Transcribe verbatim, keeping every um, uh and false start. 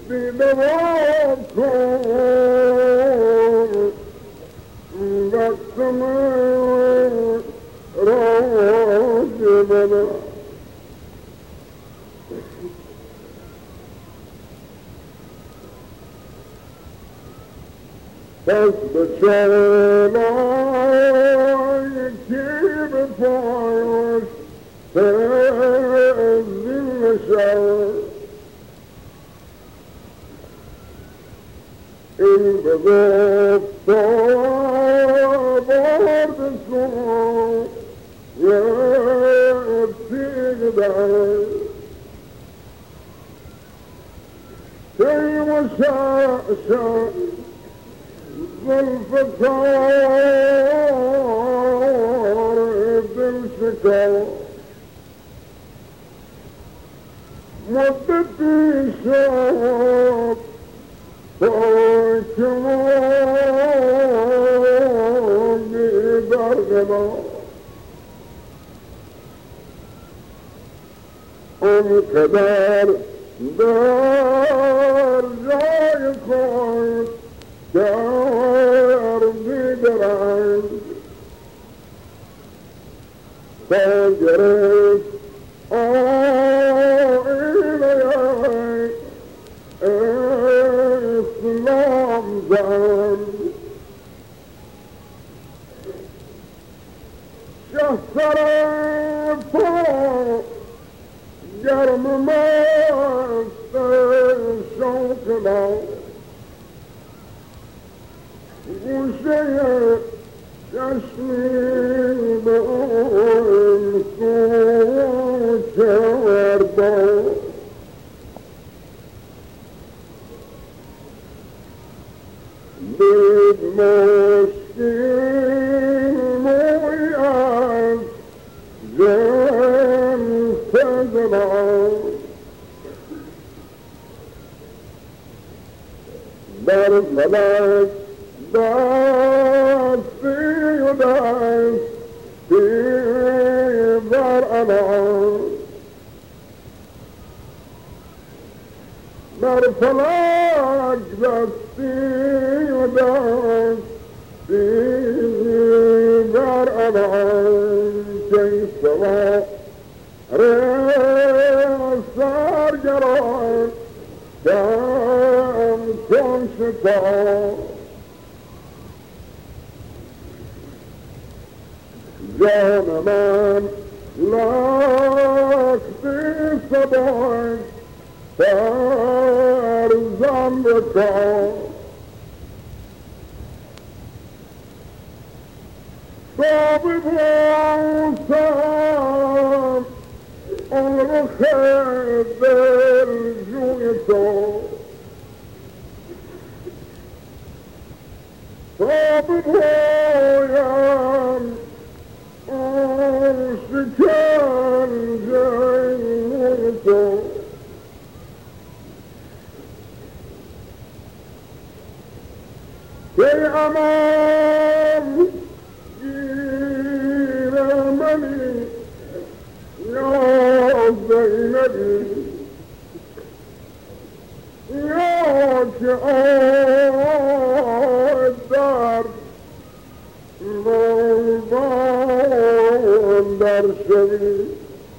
دیده با کن دست من را جبنه پس به چالای کی به پایش تزین شد این به گفتا برد سو یک تیگ در کی مشعشع زلفتار دل شکر مدتی شد تا که ماندی در غنا اون که در در جای خود در دیگران تا گرفت آینه اسلام زن شهر پا گرم مست شوقنا گوشه چشمی به اون سو کرده دید مشکین موی از جن تزنان در فلک دستی و دستی بر انان در فلک دستی و دستی بر انان که سوار سرگران کم کن شکار جان من لختی سبای فرزم بکن صابی بوسم اون رخ دل جوی تو صابی بویم شکنجه تو که امان گیر منی یا زینبی یا که آد در موضوع در شوی